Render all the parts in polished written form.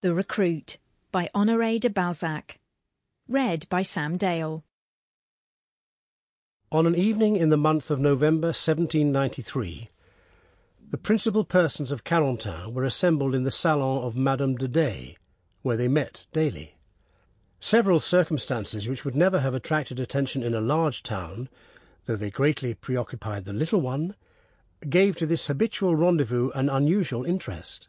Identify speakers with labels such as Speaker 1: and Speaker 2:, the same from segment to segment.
Speaker 1: The Recruit by Honoré de Balzac. Read by Sam Dale.
Speaker 2: On an evening in the month of November 1793, the principal persons of Carentan were assembled in the salon of Madame de Dey, where they met daily. Several circumstances which would never have attracted attention in a large town, though they greatly preoccupied the little one, gave to this habitual rendezvous an unusual interest.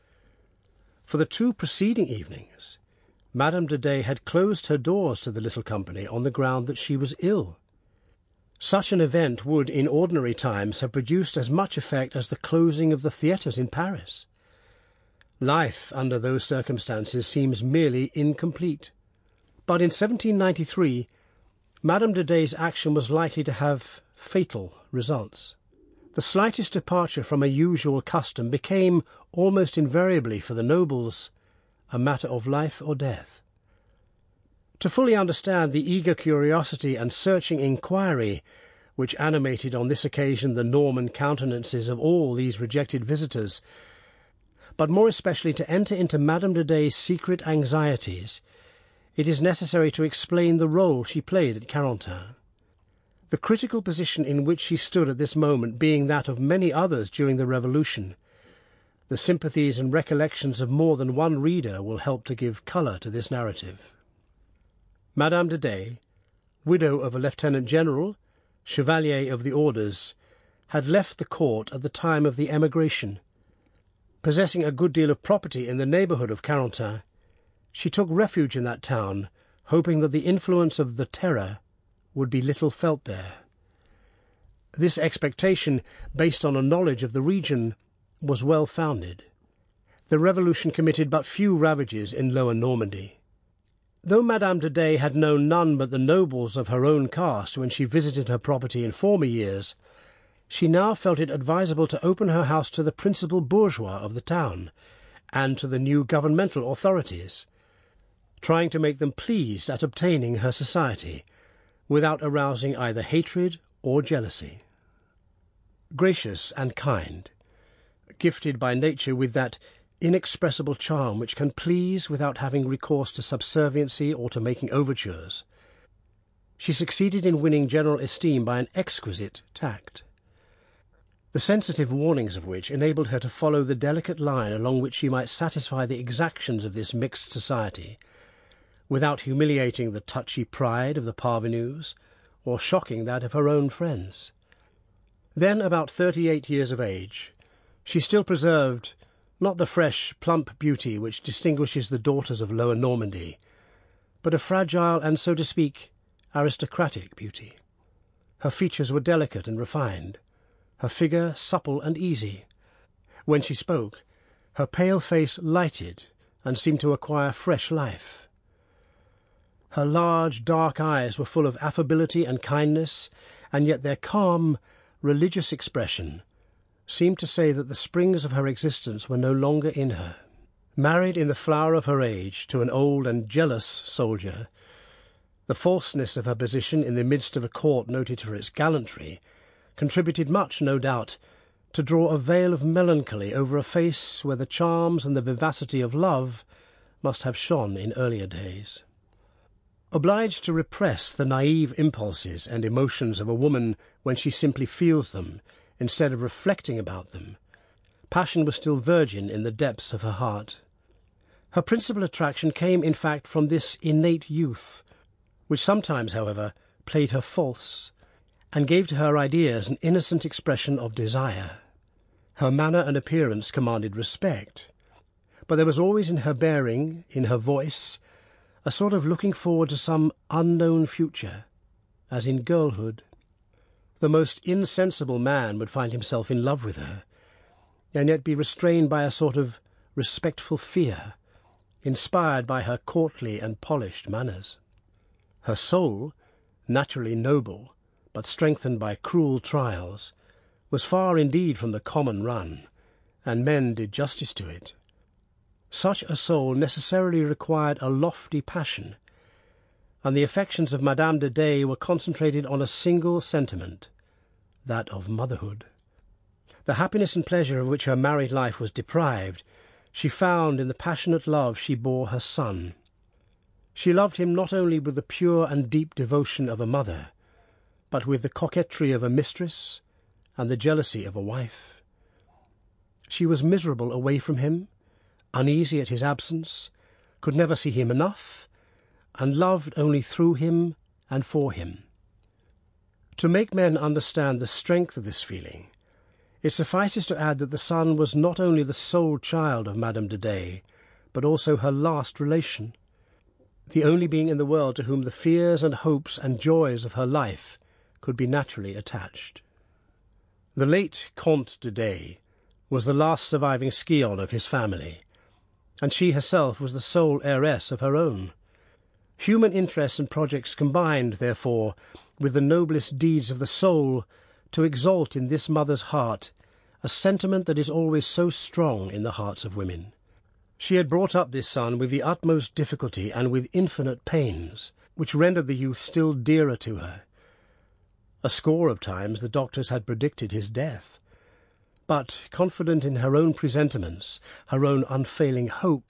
Speaker 2: For the two preceding evenings, Madame de Dey had closed her doors to the little company on the ground that she was ill. Such an event would, in ordinary times, have produced as much effect as the closing of the theatres in Paris. Life, under those circumstances, seems merely incomplete. But in 1793, Madame de Dey's action was likely to have fatal results. The slightest departure from a usual custom became, almost invariably for the nobles, a matter of life or death. To fully understand the eager curiosity and searching inquiry which animated on this occasion the Norman countenances of all these rejected visitors, but more especially to enter into Madame de Dey's secret anxieties, it is necessary to explain the role she played at Carentan. The critical position in which she stood at this moment being that of many others during the Revolution, the sympathies and recollections of more than one reader will help to give colour to this narrative. Madame de Dey, widow of a lieutenant-general, chevalier of the orders, had left the court at the time of the emigration. Possessing a good deal of property in the neighbourhood of Carentan, she took refuge in that town, hoping that the influence of the Terror would be little felt there. This expectation, based on a knowledge of the region, was well founded. The Revolution committed but few ravages in Lower Normandy. Though Madame de Dey had known none but the nobles of her own caste when she visited her property in former years, she now felt it advisable to open her house to the principal bourgeois of the town, and to the new governmental authorities, trying to make them pleased at obtaining her society, without arousing either hatred or jealousy. Gracious and kind, gifted by nature with that inexpressible charm which can please without having recourse to subserviency or to making overtures, she succeeded in winning general esteem by an exquisite tact, the sensitive warnings of which enabled her to follow the delicate line along which she might satisfy the exactions of this mixed society, without humiliating the touchy pride of the parvenus, or shocking that of her own friends. Then, about 38 years of age, she still preserved not the fresh, plump beauty which distinguishes the daughters of Lower Normandy, but a fragile and, so to speak, aristocratic beauty. Her features were delicate and refined, her figure supple and easy. When she spoke, her pale face lighted and seemed to acquire fresh life. Her large, dark eyes were full of affability and kindness, and yet their calm, religious expression seemed to say that the springs of her existence were no longer in her. Married in the flower of her age to an old and jealous soldier, the falseness of her position in the midst of a court noted for its gallantry contributed much, no doubt, to draw a veil of melancholy over a face where the charms and the vivacity of love must have shone in earlier days. Obliged to repress the naive impulses and emotions of a woman when she simply feels them, instead of reflecting about them, passion was still virgin in the depths of her heart. Her principal attraction came, in fact, from this innate youth, which sometimes, however, played her false, and gave to her ideas an innocent expression of desire. Her manner and appearance commanded respect, but there was always in her bearing, in her voice, a sort of looking forward to some unknown future, as in girlhood. The most insensible man would find himself in love with her, and yet be restrained by a sort of respectful fear, inspired by her courtly and polished manners. Her soul, naturally noble, but strengthened by cruel trials, was far indeed from the common run, and men did justice to it. Such a soul necessarily required a lofty passion, and the affections of Madame de Dey were concentrated on a single sentiment, that of motherhood. The happiness and pleasure of which her married life was deprived she found in the passionate love she bore her son. She loved him not only with the pure and deep devotion of a mother, but with the coquetry of a mistress and the jealousy of a wife. She was miserable away from him, uneasy at his absence, could never see him enough, and loved only through him and for him. To make men understand the strength of this feeling, it suffices to add that the son was not only the sole child of Madame de Dey, but also her last relation, the only being in the world to whom the fears and hopes and joys of her life could be naturally attached. The late Comte de Dey was the last surviving scion of his family, and she herself was the sole heiress of her own. Human interests and projects combined, therefore, with the noblest deeds of the soul, to exalt in this mother's heart a sentiment that is always so strong in the hearts of women. She had brought up this son with the utmost difficulty and with infinite pains, which rendered the youth still dearer to her. A score of times the doctors had predicted his death, but, confident in her own presentiments, her own unfailing hope,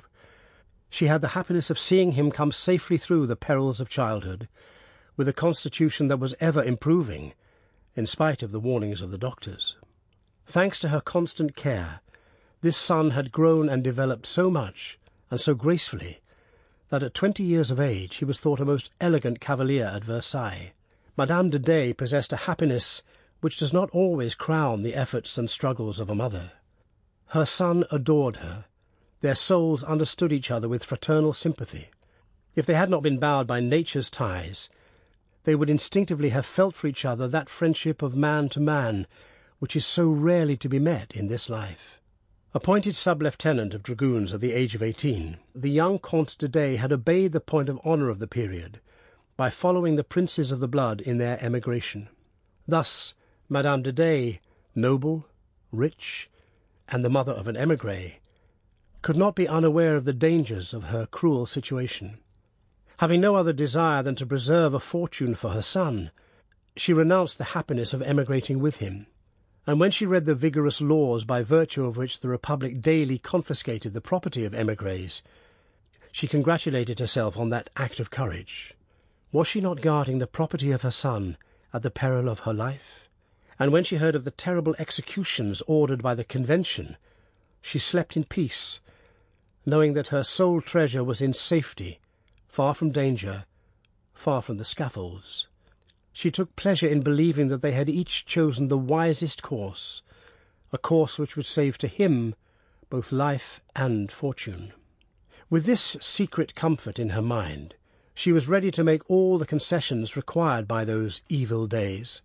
Speaker 2: she had the happiness of seeing him come safely through the perils of childhood, with a constitution that was ever improving, in spite of the warnings of the doctors. Thanks to her constant care, this son had grown and developed so much, and so gracefully, that at 20 years of age he was thought a most elegant cavalier at Versailles. Madame de Dey possessed a happiness which does not always crown the efforts and struggles of a mother. Her son adored her. Their souls understood each other with fraternal sympathy. If they had not been bound by nature's ties, they would instinctively have felt for each other that friendship of man to man which is so rarely to be met in this life. Appointed sub-lieutenant of dragoons at the age of 18, the young Comte de Dey had obeyed the point of honour of the period by following the princes of the blood in their emigration. Thus, Madame de Dey, noble, rich, and the mother of an émigré, could not be unaware of the dangers of her cruel situation. Having no other desire than to preserve a fortune for her son, she renounced the happiness of emigrating with him, and when she read the vigorous laws by virtue of which the Republic daily confiscated the property of émigrés, she congratulated herself on that act of courage. Was she not guarding the property of her son at the peril of her life? And when she heard of the terrible executions ordered by the Convention, she slept in peace, knowing that her sole treasure was in safety, far from danger, far from the scaffolds. She took pleasure in believing that they had each chosen the wisest course, a course which would save to him both life and fortune. With this secret comfort in her mind, she was ready to make all the concessions required by those evil days,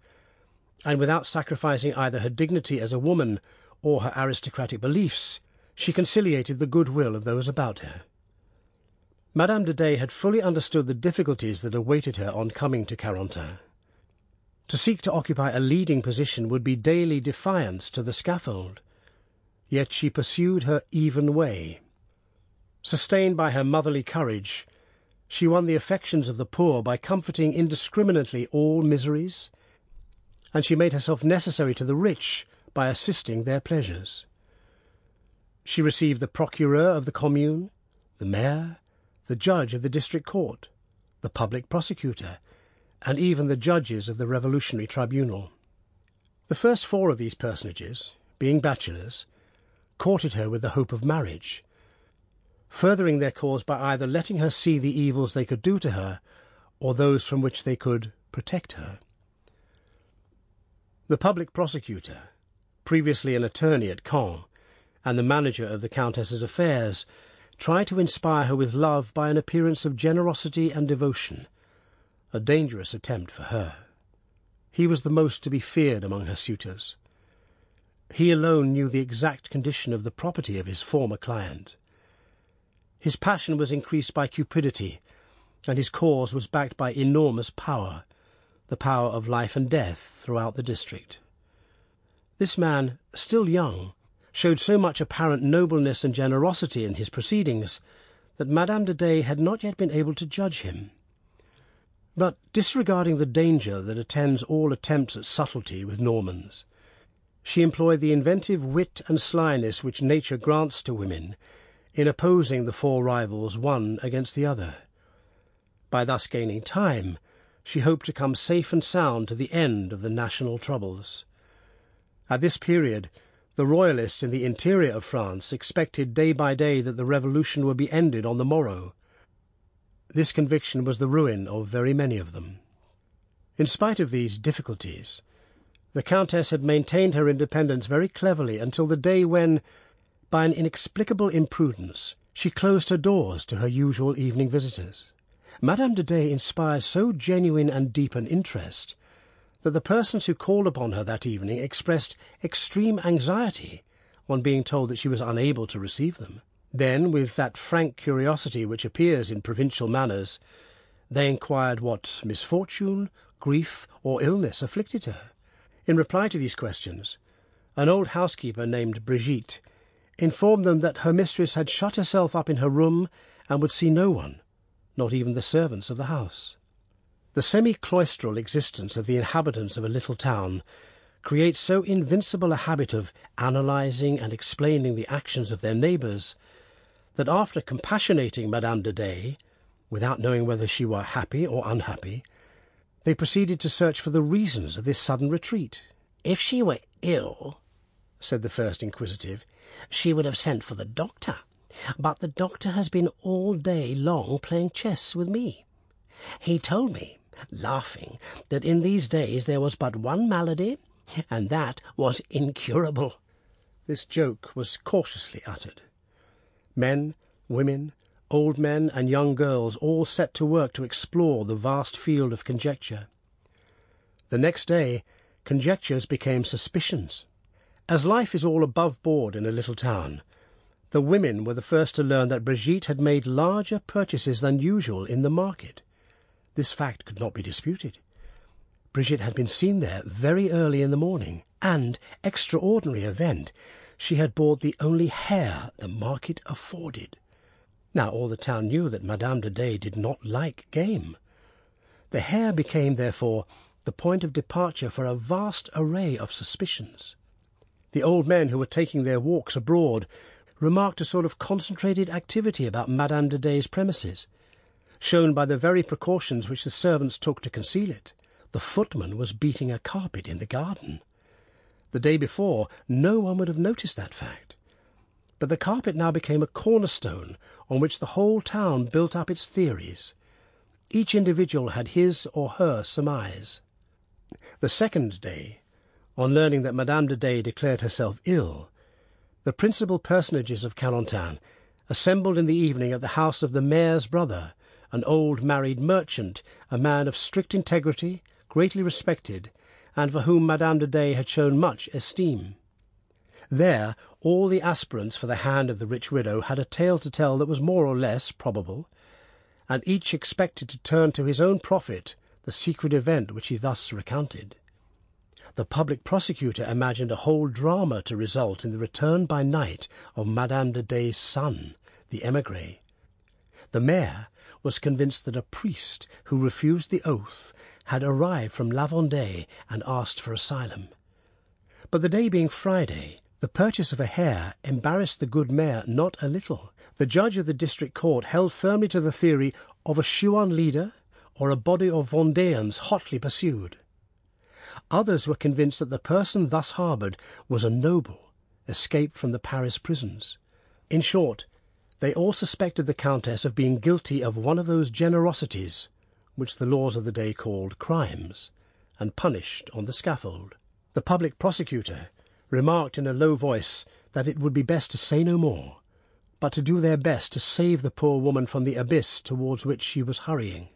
Speaker 2: and without sacrificing either her dignity as a woman or her aristocratic beliefs, she conciliated the goodwill of those about her. Madame de Dey had fully understood the difficulties that awaited her on coming to Carentan. To seek to occupy a leading position would be daily defiance to the scaffold, yet she pursued her even way. Sustained by her motherly courage, she won the affections of the poor by comforting indiscriminately all miseries, and she made herself necessary to the rich by assisting their pleasures. She received the procureur of the commune, the mayor, the judge of the district court, the public prosecutor, and even the judges of the revolutionary tribunal. The first 4 of these personages, being bachelors, courted her with the hope of marriage, furthering their cause by either letting her see the evils they could do to her, or those from which they could protect her. The public prosecutor, previously an attorney at Caen, and the manager of the Countess's affairs, tried to inspire her with love by an appearance of generosity and devotion, a dangerous attempt for her. He was the most to be feared among her suitors. He alone knew the exact condition of the property of his former client. His passion was increased by cupidity, and his cause was backed by enormous power, the power of life and death throughout the district. This man, still young, showed so much apparent nobleness and generosity in his proceedings that Madame de Dey had not yet been able to judge him. But, disregarding the danger that attends all attempts at subtlety with Normans, she employed the inventive wit and slyness which nature grants to women in opposing the four rivals one against the other. By thus gaining time, she hoped to come safe and sound to the end of the national troubles. At this period, the royalists in the interior of France expected day by day that the revolution would be ended on the morrow. This conviction was the ruin of very many of them. In spite of these difficulties, the Countess had maintained her independence very cleverly until the day when, by an inexplicable imprudence, she closed her doors to her usual evening visitors. Madame de Dey inspired so genuine and deep an interest that the persons who called upon her that evening expressed extreme anxiety on being told that she was unable to receive them. Then, with that frank curiosity which appears in provincial manners, they inquired what misfortune, grief, or illness afflicted her. In reply to these questions, an old housekeeper named Brigitte informed them that her mistress had shut herself up in her room and would see no one, not even the servants of the house. The semi-cloistral existence of the inhabitants of a little town creates so invincible a habit of analysing and explaining the actions of their neighbours that after compassionating Madame de Dey, without knowing whether she were happy or unhappy, they proceeded to search for the reasons of this sudden retreat. "If she were ill," said the first inquisitive, "she would have sent for the doctor. But the doctor has been all day long playing chess with me. He told me, laughing, that in these days there was but one malady, and that was incurable." This joke was cautiously uttered. Men, women, old men, and young girls all set to work to explore the vast field of conjecture. The next day, conjectures became suspicions. As life is all above board in a little town, the women were the first to learn that Brigitte had made larger purchases than usual in the market. This fact could not be disputed. Brigitte had been seen there very early in the morning, and, extraordinary event, she had bought the only hare the market afforded. Now all the town knew that Madame de Dey did not like game. The hare became, therefore, the point of departure for a vast array of suspicions. The old men who were taking their walks abroad remarked a sort of concentrated activity about Madame de Dey's premises, shown by the very precautions which the servants took to conceal it. The footman was beating a carpet in the garden. The day before, no one would have noticed that fact. But the carpet now became a cornerstone on which the whole town built up its theories. Each individual had his or her surmise. The second day, on learning that Madame de Dey declared herself ill, the principal personages of Carentan assembled in the evening at the house of the mayor's brother, an old married merchant, a man of strict integrity, greatly respected, and for whom Madame de Dey had shown much esteem. There all the aspirants for the hand of the rich widow had a tale to tell that was more or less probable, and each expected to turn to his own profit the secret event which he thus recounted. The public prosecutor imagined a whole drama to result in the return by night of Madame de Dey's son, the émigré. The mayor was convinced that a priest who refused the oath had arrived from La Vendée and asked for asylum. But the day being Friday, the purchase of a hare embarrassed the good mayor not a little. The judge of the district court held firmly to the theory of a Chouan leader or a body of Vendéans hotly pursued. Others were convinced that the person thus harboured was a noble, escaped from the Paris prisons. In short, they all suspected the Countess of being guilty of one of those generosities which the laws of the day called crimes, and punished on the scaffold. The public prosecutor remarked in a low voice that it would be best to say no more, but to do their best to save the poor woman from the abyss towards which she was hurrying.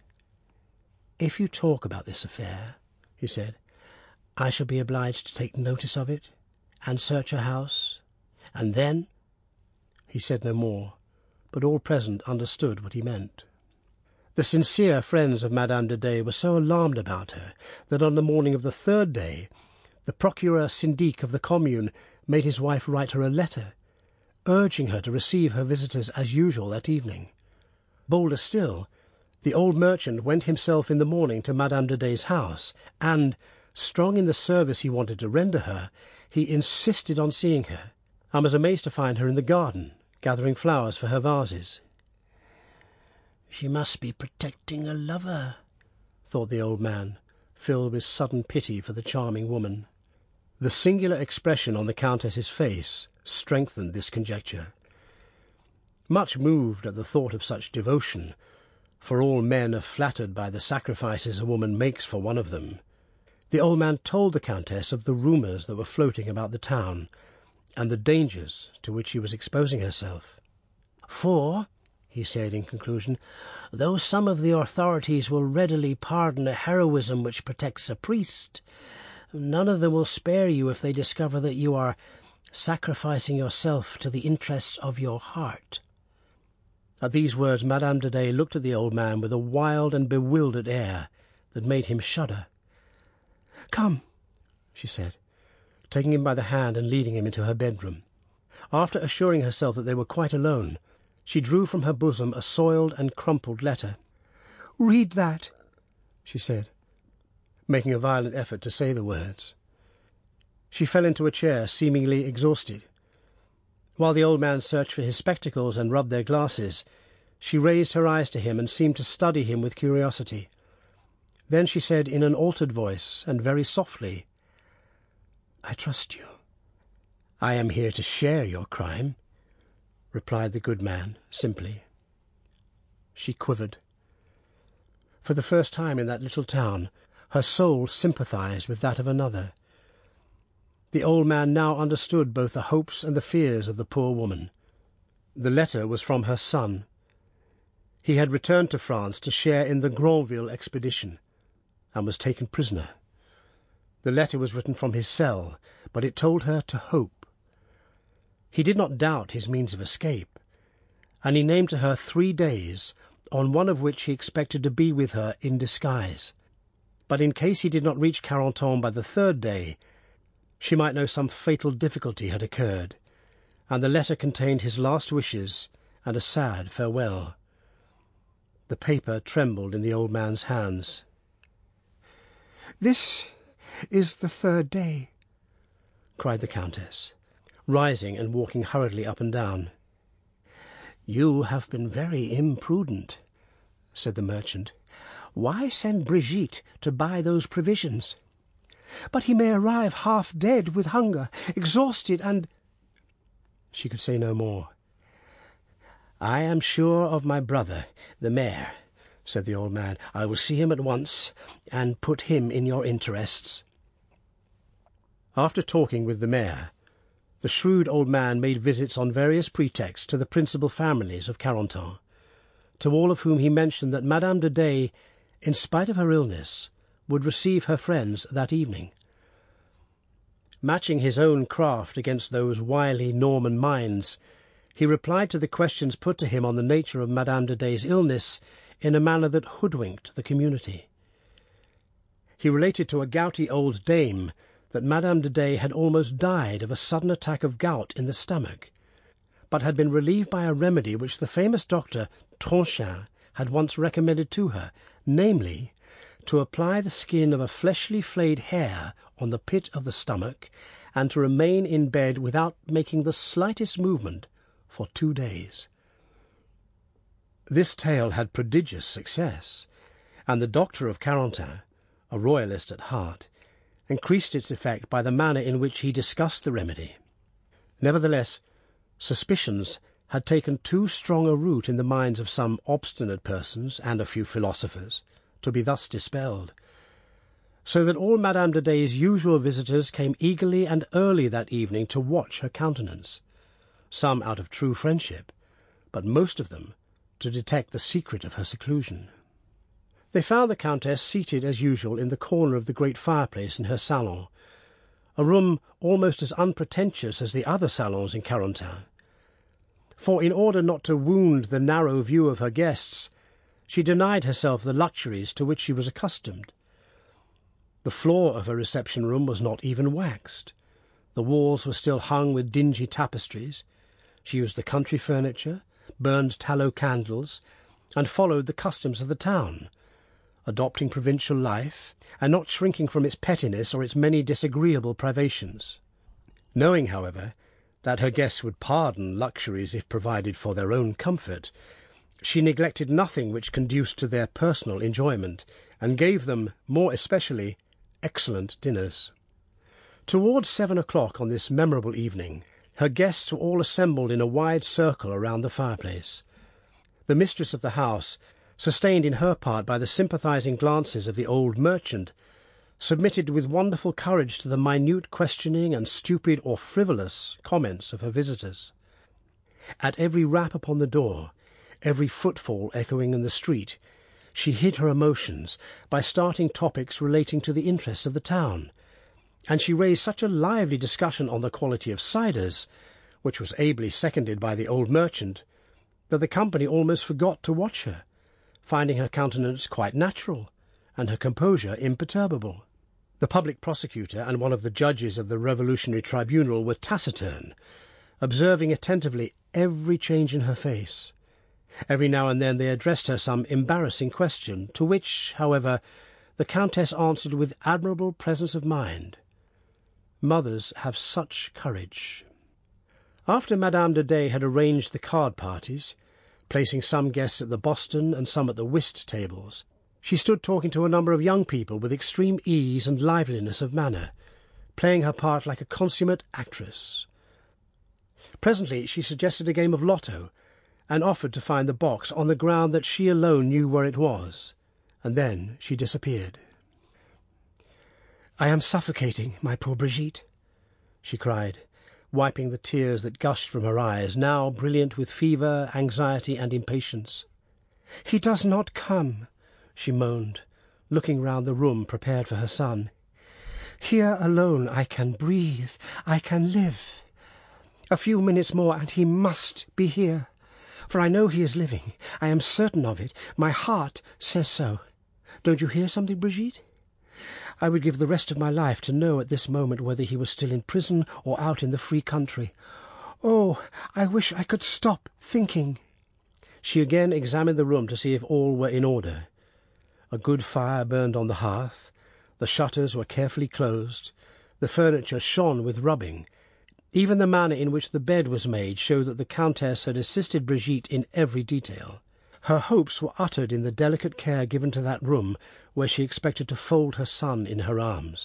Speaker 2: "If you talk about this affair," he said, "I shall be obliged to take notice of it, and search her house, and then—" He said no more, but all present understood what he meant. The sincere friends of Madame de Dey were so alarmed about her that on the morning of the third day the procureur syndic of the commune made his wife write her a letter, urging her to receive her visitors as usual that evening. Bolder still, the old merchant went himself in the morning to Madame de Dey's house, and, strong in the service he wanted to render her, he insisted on seeing her, and was amazed to find her in the garden, gathering flowers for her vases. "She must be protecting a lover," thought the old man, filled with sudden pity for the charming woman. The singular expression on the Countess's face strengthened this conjecture. Much moved at the thought of such devotion, for all men are flattered by the sacrifices a woman makes for one of them, the old man told the Countess of the rumours that were floating about the town, and the dangers to which she was exposing herself. "For," he said in conclusion, "though some of the authorities will readily pardon a heroism which protects a priest, none of them will spare you if they discover that you are sacrificing yourself to the interest of your heart." At these words Madame de Dey looked at the old man with a wild and bewildered air that made him shudder. "Come," she said, taking him by the hand and leading him into her bedroom. After assuring herself that they were quite alone, she drew from her bosom a soiled and crumpled letter. "Read that," she said, making a violent effort to say the words. She fell into a chair, seemingly exhausted. While the old man searched for his spectacles and rubbed their glasses, she raised her eyes to him and seemed to study him with curiosity. Then she said in an altered voice, and very softly, "I trust you." "I am here to share your crime," replied the good man, simply. She quivered. For the first time in that little town, her soul sympathized with that of another. The old man now understood both the hopes and the fears of the poor woman. The letter was from her son. He had returned to France to share in the Granville expedition, and was taken prisoner. The letter was written from his cell, but it told her to hope. He did not doubt his means of escape, and he named to her 3 days, on one of which he expected to be with her in disguise. But in case he did not reach Carentan by the 3rd day, she might know some fatal difficulty had occurred, and the letter contained his last wishes and a sad farewell. The paper trembled in the old man's hands. "This is the 3rd day," cried the Countess, rising and walking hurriedly up and down. "You have been very imprudent," said the merchant. "Why send Brigitte to buy those provisions?" "But he may arrive half dead with hunger, exhausted, and—" She could say no more. "I am sure of my brother, the mayor," said the old man. "I will see him at once, and put him in your interests." After talking with the mayor, the shrewd old man made visits on various pretexts to the principal families of Carentan, to all of whom he mentioned that Madame de Dey, in spite of her illness, would receive her friends that evening. Matching his own craft against those wily Norman minds, he replied to the questions put to him on the nature of Madame de Dey's illness in a manner that hoodwinked the community. He related to a gouty old dame that Madame de Dey had almost died of a sudden attack of gout in the stomach, but had been relieved by a remedy which the famous doctor Tronchin had once recommended to her, namely, to apply the skin of a fleshly flayed hare on the pit of the stomach, and to remain in bed without making the slightest movement for 2 days. This tale had prodigious success, and the doctor of Carentan, a royalist at heart, increased its effect by the manner in which he discussed the remedy. Nevertheless, suspicions had taken too strong a root in the minds of some obstinate persons and a few philosophers to be thus dispelled, so that all Madame de Dey's usual visitors came eagerly and early that evening to watch her countenance, some out of true friendship, but most of them to detect the secret of her seclusion. They found the Countess seated as usual in the corner of the great fireplace in her salon, a room almost as unpretentious as the other salons in Carentan. For in order not to wound the narrow view of her guests, she denied herself the luxuries to which she was accustomed. The floor of her reception-room was not even waxed. The walls were still hung with dingy tapestries. She used the country furniture, burned tallow candles, and followed the customs of the town, adopting provincial life, and not shrinking from its pettiness or its many disagreeable privations. Knowing, however, that her guests would pardon luxuries if provided for their own comfort, she neglected nothing which conduced to their personal enjoyment, and gave them, more especially, excellent dinners. Towards 7 o'clock on this memorable evening, her guests were all assembled in a wide circle around the fireplace. The mistress of the house, sustained in her part by the sympathizing glances of the old merchant, submitted with wonderful courage to the minute questioning and stupid or frivolous comments of her visitors. At every rap upon the door, every footfall echoing in the street, she hid her emotions by starting topics relating to the interests of the town, and she raised such a lively discussion on the quality of ciders, which was ably seconded by the old merchant, that the company almost forgot to watch her, finding her countenance quite natural, and her composure imperturbable. The public prosecutor and one of the judges of the Revolutionary Tribunal were taciturn, observing attentively every change in her face. Every now and then they addressed her some embarrassing question, to which, however, the Countess answered with admirable presence of mind. Mothers have such courage. After Madame de Dey had arranged the card parties, placing some guests at the Boston and some at the whist tables, she stood talking to a number of young people with extreme ease and liveliness of manner, playing her part like a consummate actress. Presently she suggested a game of lotto, and offered to find the box on the ground that she alone knew where it was, and then she disappeared. "I am suffocating, my poor Brigitte," she cried, wiping the tears that gushed from her eyes, now brilliant with fever, anxiety, and impatience. "He does not come," she moaned, looking round the room prepared for her son. "Here alone I can breathe, I can live. A few minutes more, and he must be here. For I know he is living. I am certain of it. My heart says so. Don't you hear something, Brigitte? I would give the rest of my life to know at this moment whether he was still in prison or out in the free country. Oh, I wish I could stop thinking." She again examined the room to see if all were in order. A good fire burned on the hearth, the shutters were carefully closed, the furniture shone with rubbing. Even the manner in which the bed was made showed that the Countess had assisted Brigitte in every detail. Her hopes were uttered in the delicate care given to that room where she expected to fold her son in her arms.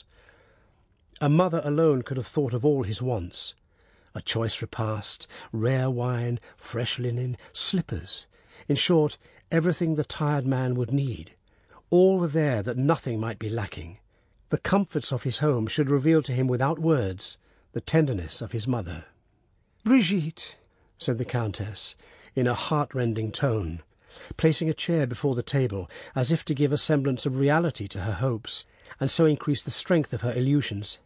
Speaker 2: A mother alone could have thought of all his wants. A choice repast, rare wine, fresh linen, slippers, in short, everything the tired man would need. All were there that nothing might be lacking. The comforts of his home should reveal to him without words the tenderness of his mother. "Brigitte," said the Countess, in a heart-rending tone, placing a chair before the table, as if to give a semblance of reality to her hopes, and so increase the strength of her illusions.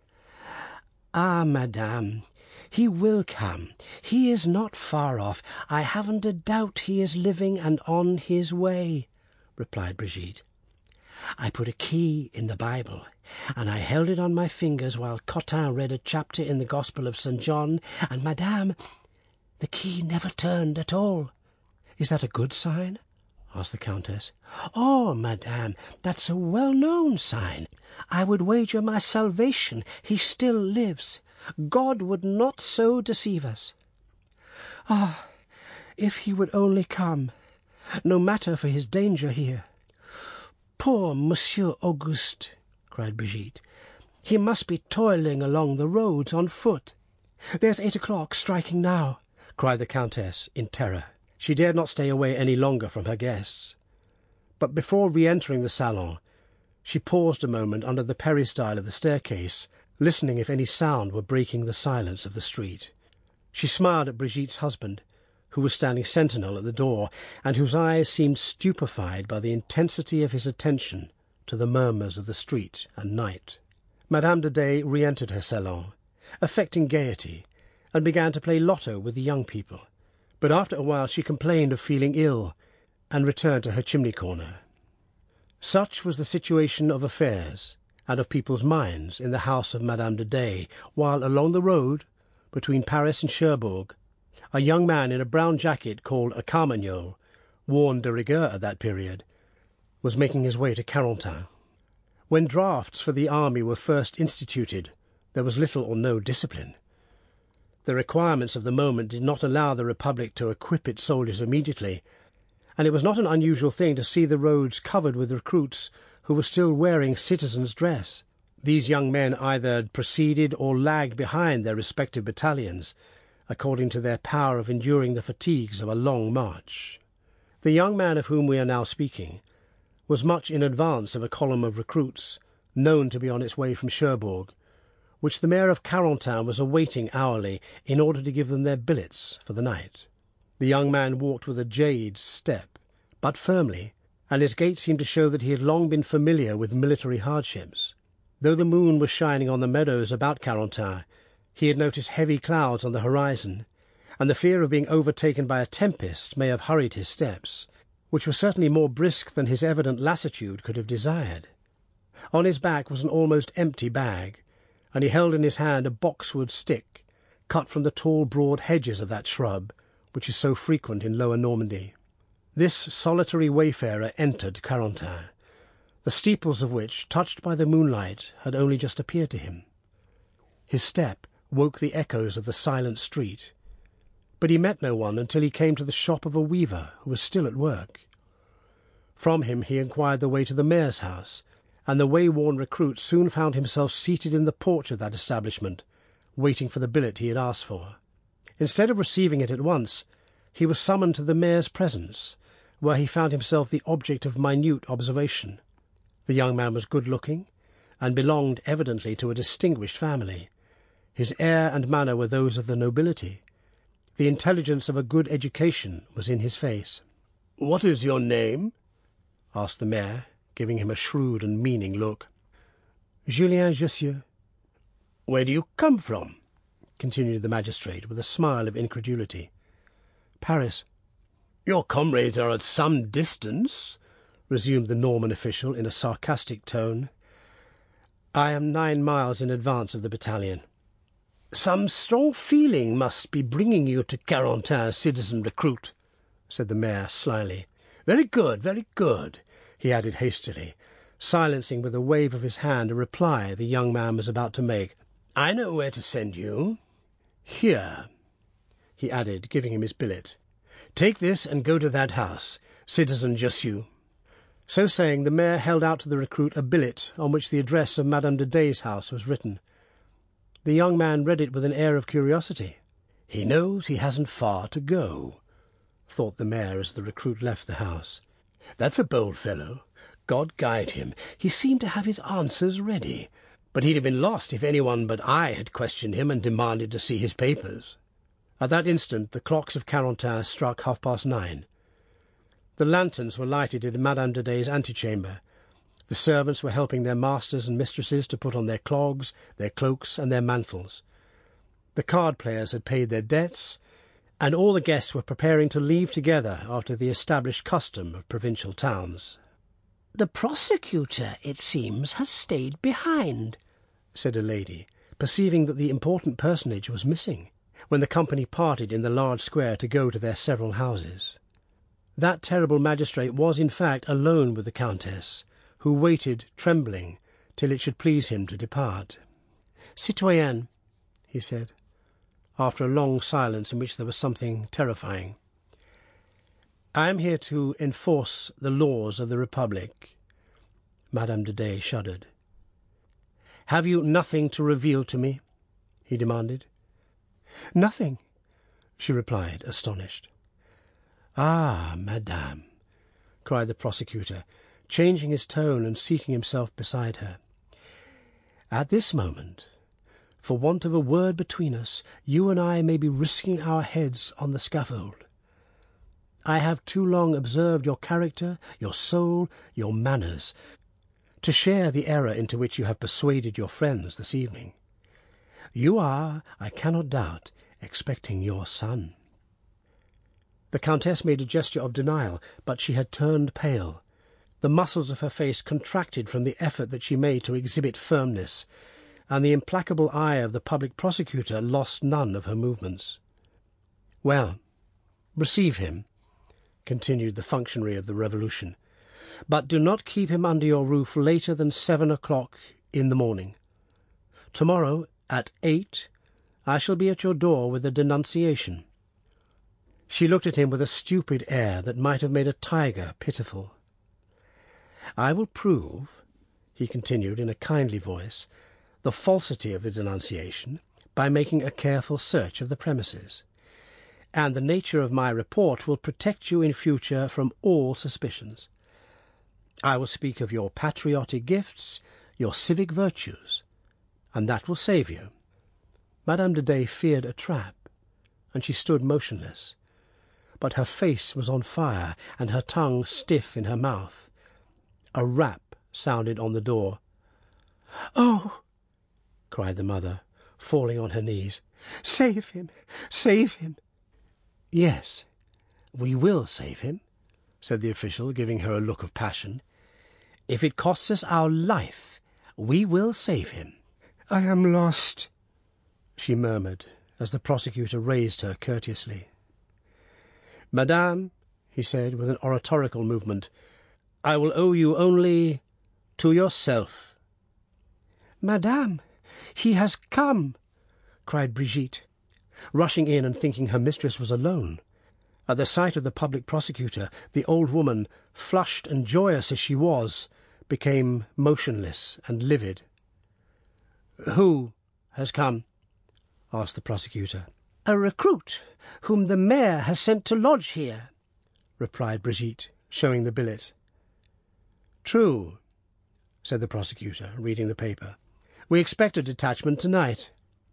Speaker 2: "Ah, madame, he will come. He is not far off. I haven't a doubt he is living and on his way," replied Brigitte. "I put a key in the Bible, and I held it on my fingers while Cotin read a chapter in the Gospel of St. John, and, madame, the key never turned at all." "Is that a good sign?" asked the Countess. "Oh, madame, that's a well-known sign. I would wager my salvation he still lives. God would not so deceive us. Ah, if he would only come, no matter for his danger here." "Poor Monsieur Auguste," cried Brigitte. "He must be toiling along the roads on foot." "There's 8 o'clock striking now," cried the Countess in terror. She dared not stay away any longer from her guests. But before re-entering the salon, she paused a moment under the peristyle of the staircase, listening if any sound were breaking the silence of the street. She smiled at Brigitte's husband, who was standing sentinel at the door, and whose eyes seemed stupefied by the intensity of his attention to the murmurs of the street and night. Madame de Dey re-entered her salon, affecting gaiety, and began to play lotto with the young people, but after a while she complained of feeling ill, and returned to her chimney-corner. Such was the situation of affairs and of people's minds in the house of Madame de Dey, while along the road, between Paris and Cherbourg, a young man in a brown jacket called a carmagnole, worn de rigueur at that period, was making his way to Carentan. When drafts for the army were first instituted, there was little or no discipline. The requirements of the moment did not allow the Republic to equip its soldiers immediately, and it was not an unusual thing to see the roads covered with recruits who were still wearing citizens' dress. These young men either preceded or lagged behind their respective battalions, according to their power of enduring the fatigues of a long march. The young man of whom we are now speaking was much in advance of a column of recruits, known to be on its way from Cherbourg, which the mayor of Carentan was awaiting hourly in order to give them their billets for the night. The young man walked with a jade step, but firmly, and his gait seemed to show that he had long been familiar with military hardships. Though the moon was shining on the meadows about Carentan, he had noticed heavy clouds on the horizon, and the fear of being overtaken by a tempest may have hurried his steps, which were certainly more brisk than his evident lassitude could have desired. On his back was an almost empty bag, and he held in his hand a boxwood stick, cut from the tall broad hedges of that shrub, which is so frequent in Lower Normandy. This solitary wayfarer entered Carentan, the steeples of which, touched by the moonlight, had only just appeared to him. His step woke the echoes of the silent street, but he met no one until he came to the shop of a weaver who was still at work. From him he inquired the way to the mayor's house, and the way-worn recruit soon found himself seated in the porch of that establishment, waiting for the billet he had asked for. Instead of receiving it at once, he was summoned to the mayor's presence, where he found himself the object of minute observation. The young man was good-looking, and belonged evidently to a distinguished family. His air and manner were those of the nobility. The intelligence of a good education was in his face. "What is your name?" asked the mayor, giving him a shrewd and meaning look. "Julien Jussieu." "Where do you come from?" continued the magistrate, with a smile of incredulity. "Paris." "Your comrades are at some distance," resumed the Norman official in a sarcastic tone. "I am 9 miles in advance of the battalion." "Some strong feeling must be bringing you to Carentan, citizen recruit," said the mayor slyly. "Very good, very good," he added hastily, silencing with a wave of his hand a reply the young man was about to make. "I know where to send you. Here," he added, giving him his billet. "Take this and go to that house, citizen Jussieu." So saying, the mayor held out to the recruit a billet on which the address of Madame de Dey's house was written. The young man read it with an air of curiosity. "He knows he hasn't far to go," thought the mayor as the recruit left the house. "That's a bold fellow. God guide him. He seemed to have his answers ready, but he'd have been lost if anyone but I had questioned him and demanded to see his papers." At that instant the clocks of Carentan struck 9:30. The lanterns were lighted in Madame de Dey's antechamber. The servants were helping their masters and mistresses to put on their clogs, their cloaks, and their mantles. The card-players had paid their debts, and all the guests were preparing to leave together after the established custom of provincial towns. "The prosecutor, it seems, has stayed behind," said a lady, perceiving that the important personage was missing, when the company parted in the large square to go to their several houses. That terrible magistrate was, in fact, alone with the Countess, who waited, trembling, till it should please him to depart. "Citoyenne," he said, after a long silence in which there was something terrifying, "I am here to enforce the laws of the Republic." Madame de Dey shuddered. "Have you nothing to reveal to me?" he demanded. "Nothing," she replied, astonished. "Ah, madame," cried the prosecutor, changing his tone and seating himself beside her. "At this moment, for want of a word between us, you and I may be risking our heads on the scaffold. I have too long observed your character, your soul, your manners, to share the error into which you have persuaded your friends this evening. You are, I cannot doubt, expecting your son." The Countess made a gesture of denial, but she had turned pale. The muscles of her face contracted from the effort that she made to exhibit firmness, and the implacable eye of the public prosecutor lost none of her movements. "Well, receive him," continued the functionary of the Revolution, "but do not keep him under your roof later than 7 o'clock in the morning. Tomorrow, at 8, I shall be at your door with a denunciation." She looked at him with a stupid air that might have made a tiger pitiful. "I will prove," he continued in a kindly voice, "the falsity of the denunciation by making a careful search of the premises, and the nature of my report will protect you in future from all suspicions. I will speak of your patriotic gifts, your civic virtues, and that will save you." Madame de Dey feared a trap, and she stood motionless, but her face was on fire and her tongue stiff in her mouth. A rap sounded on the door. "Oh!" cried the mother, falling on her knees. "Save him! Save him!" "Yes, we will save him," said the official, giving her a look of passion. "If it costs us our life, we will save him." "I am lost," she murmured, as the prosecutor raised her courteously. "Madame," he said, with an oratorical movement, "I will owe you only to yourself." "Madame, he has come!" cried Brigitte, rushing in and thinking her mistress was alone. At the sight of the public prosecutor, the old woman, flushed and joyous as she was, became motionless and livid. "Who has come?" asked the prosecutor. "A recruit whom the mayor has sent to lodge here," replied Brigitte, showing the billet. "True," said the prosecutor, reading the paper. "We expect a detachment tonight."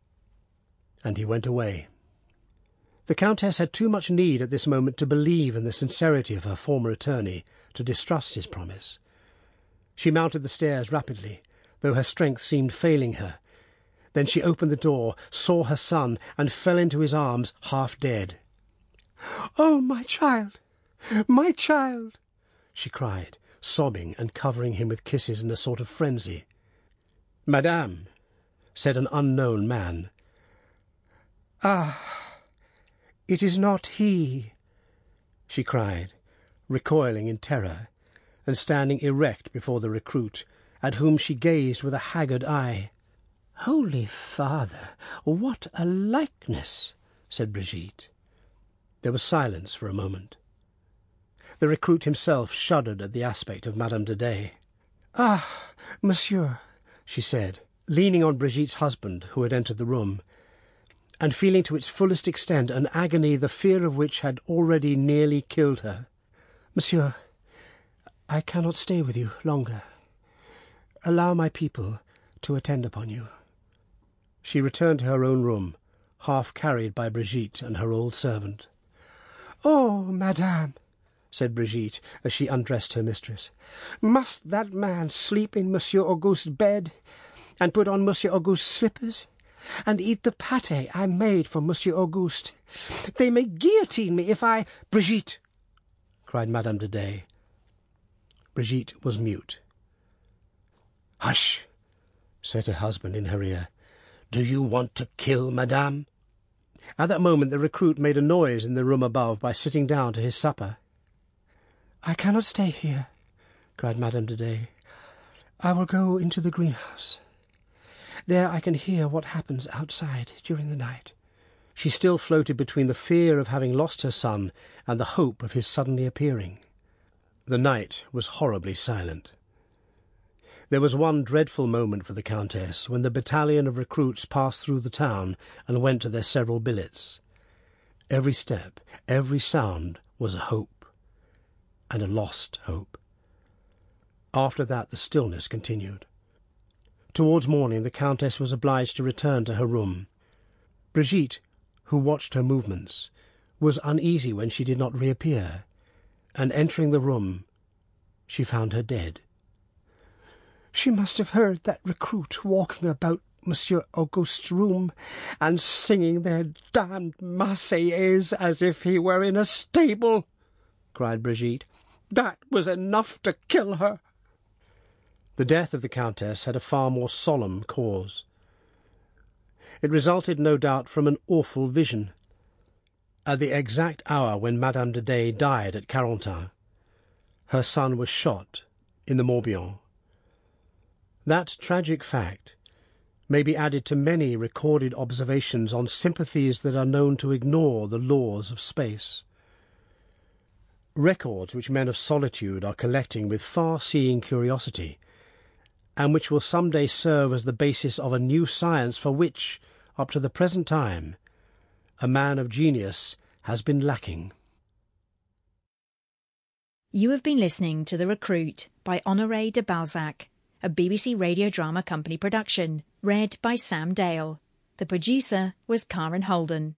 Speaker 2: And he went away. The Countess had too much need at this moment to believe in the sincerity of her former attorney to distrust his promise. She mounted the stairs rapidly, though her strength seemed failing her. Then she opened the door, saw her son, and fell into his arms, half dead. "Oh, my child! My child!" she cried, sobbing and covering him with kisses in a sort of frenzy. "Madame," said an unknown man.
Speaker 3: "Ah, it is not he!"
Speaker 2: she cried, recoiling in terror, and standing erect before the recruit, at whom she gazed with a haggard eye. "Holy Father, what a likeness!" said Brigitte. There was silence for a moment. The recruit himself shuddered at the aspect of Madame de Dey.
Speaker 3: "Ah, monsieur,"
Speaker 2: she said, leaning on Brigitte's husband, who had entered the room, and feeling to its fullest extent an agony the fear of which had already nearly killed her.
Speaker 3: "Monsieur, I cannot stay with you longer. Allow my people to attend upon you."
Speaker 2: She returned to her own room, half carried by Brigitte and her old servant.
Speaker 3: "Oh, madame,"
Speaker 2: said Brigitte, as she undressed her mistress,
Speaker 3: "must that man sleep in Monsieur Auguste's bed, and put on Monsieur Auguste's slippers, and eat the pâté I made for Monsieur Auguste? They may guillotine me if I—"
Speaker 2: "Brigitte!" cried Madame de Dey. Brigitte was mute. "Hush!" said her husband in her ear. "Do you want to kill Madame?" At that moment the recruit made a noise in the room above by sitting down to his supper.
Speaker 3: "I cannot stay here," cried Madame de Dey. "I will go into the greenhouse. There I can hear what happens outside during the night."
Speaker 2: She still floated between the fear of having lost her son and the hope of his suddenly appearing. The night was horribly silent. There was one dreadful moment for the Countess when the battalion of recruits passed through the town and went to their several billets. Every step, every sound was a hope, and a lost hope. After that the stillness continued. Towards morning the Countess was obliged to return to her room. Brigitte, who watched her movements, was uneasy when she did not reappear, and entering the room, she found her dead.
Speaker 3: "She must have heard that recruit walking about Monsieur Auguste's room and singing their damned Marseillaise as if he were in a stable," cried Brigitte. "That was enough to kill her."
Speaker 2: The death of the Countess had a far more solemn cause. It resulted, no doubt, from an awful vision. At the exact hour when Madame de Dey died at Carentan, her son was shot in the Morbihan. That tragic fact may be added to many recorded observations on sympathies that are known to ignore the laws of space. Records which men of solitude are collecting with far-seeing curiosity, and which will some day serve as the basis of a new science for which, up to the present time, a man of genius has been lacking.
Speaker 1: You have been listening to The Recruit by Honoré de Balzac, a BBC Radio Drama Company production, read by Sam Dale. The producer was Karen Holden.